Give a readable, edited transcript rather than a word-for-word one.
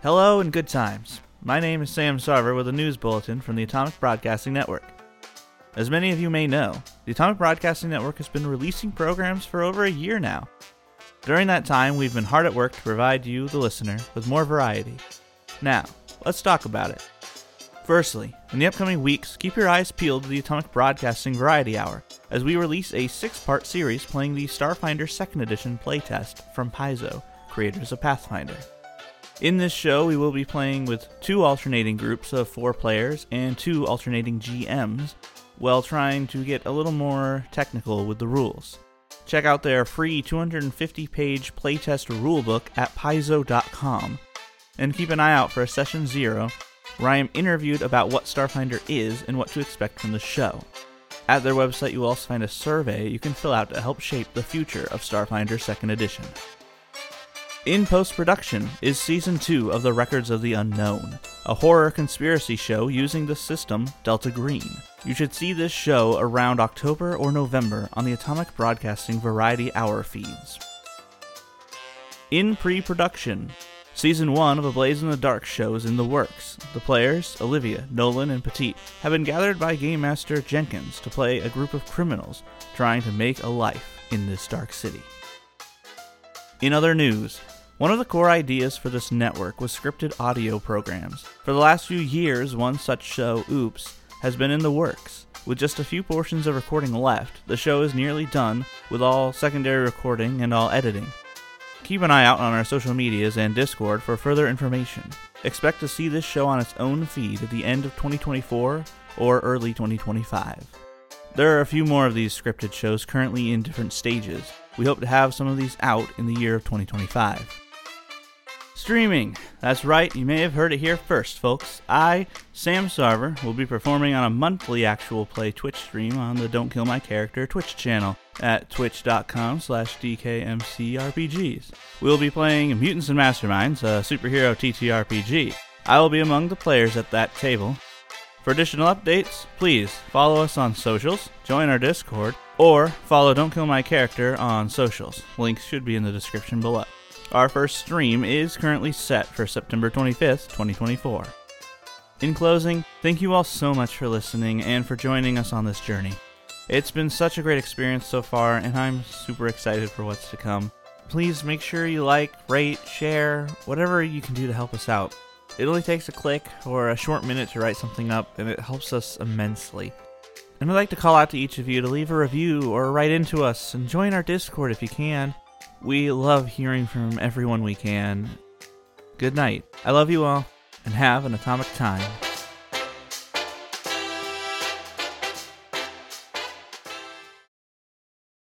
Hello and good times. My name is Sam Sarver with a news bulletin from the Atomic Broadcasting Network. As many of you may know, the Atomic Broadcasting Network has been releasing programs for over a year now. During that time, we've been hard at work to provide you, the listener, with more variety. Now, let's talk about it. Firstly, in the upcoming weeks, keep your eyes peeled to the Atomic Broadcasting Variety Hour, as we release a 6-part series playing the Starfinder 2nd Edition playtest from Paizo, creators of Pathfinder. In this show, we will be playing with 2 alternating groups of 4 players and 2 alternating GMs, while trying to get a little more technical with the rules. Check out their free 250-page playtest rulebook at paizo.com, and keep an eye out for a Session 0, where I am interviewed about what Starfinder is and what to expect from the show. At their website, you will also find a survey you can fill out to help shape the future of Starfinder 2nd Edition. In post-production is Season 2 of The Records of the Unknown, a horror conspiracy show using the system Delta Green. You should see this show around October or November on the Atomic Broadcasting Variety Hour feeds. In pre-production, Season 1 of A Blaze in the Dark show is in the works. The players, Olivia, Nolan, and Petit, have been gathered by Game Master Jenkins to play a group of criminals trying to make a life in this dark city. In other news, one of the core ideas for this network was scripted audio programs. For the last few years, one such show, Oops, has been in the works. With just a few portions of recording left, the show is nearly done with all secondary recording and all editing. Keep an eye out on our social medias and Discord for further information. Expect to see this show on its own feed at the end of 2024 or early 2025. There are a few more of these scripted shows currently in different stages. We hope to have some of these out in the year of 2025. Streaming. That's right, you may have heard it here first, folks. I, Sam Sarver, will be performing on a monthly actual play Twitch stream on the Don't Kill My Character Twitch channel at twitch.com/DKMCRPGs. We'll be playing Mutants and Masterminds, a superhero TTRPG. I will be among the players at that table. For additional updates, please follow us on socials, join our Discord, or follow Don't Kill My Character on socials. Links should be in the description below. Our first stream is currently set for September 25th, 2024. In closing, thank you all so much for listening and for joining us on this journey. It's been such a great experience so far, and I'm super excited for what's to come. Please make sure you like, rate, share, whatever you can do to help us out. It only takes a click or a short minute to write something up, and it helps us immensely. And I'd like to call out to each of you to leave a review or write into us and join our Discord if you can. We love hearing from everyone we can. Good night. I love you all, and have an atomic time.